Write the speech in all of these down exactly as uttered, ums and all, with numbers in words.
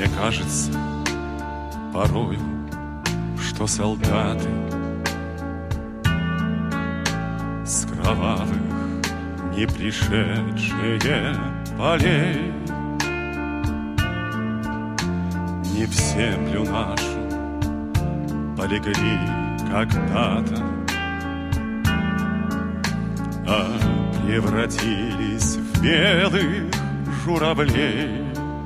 кажется порою, что солдаты с кровавых не пришедшие полей не в землю нашу полегли когда-то, а превратились в белых журавлей.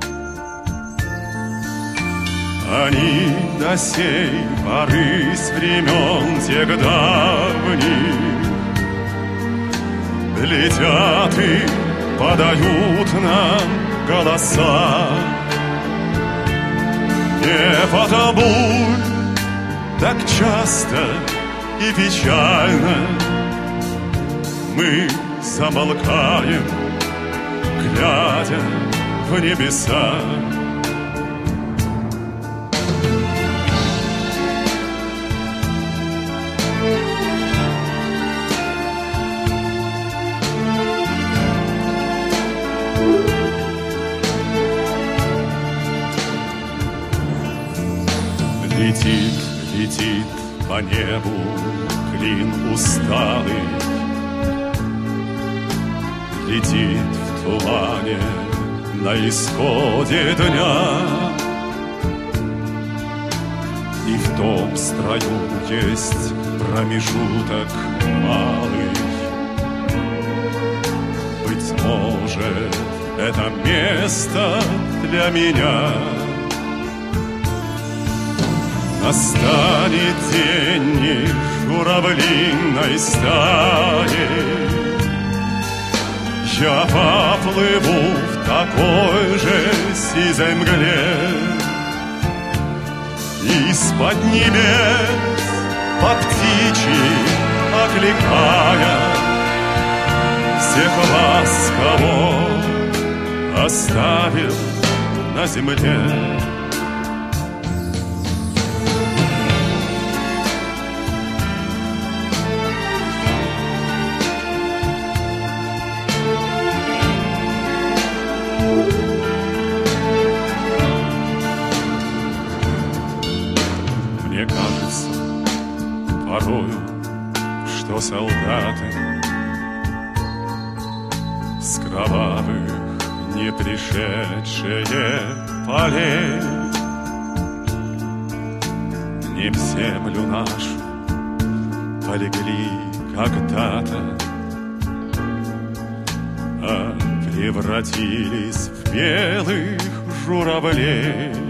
Они до сей поры с времен тех давних летят и подают нам голоса. Не потому так часто и печально мы замолкаем, глядя в небеса. Летит, летит по небу клин усталый, летит в тумане на исходе дня. И в том строю есть промежуток малый. Быть может, это место для меня. Настанет день не журавлиной стаи, я поплыву в такой же сизой мгле. Из-под небес по птичьи окликая всех вас, кого оставил на земле. Мне кажется порою, что солдаты с кровавых не пришедшие полей не в землю нашу полегли когда-то, а превратились в белых журавлей.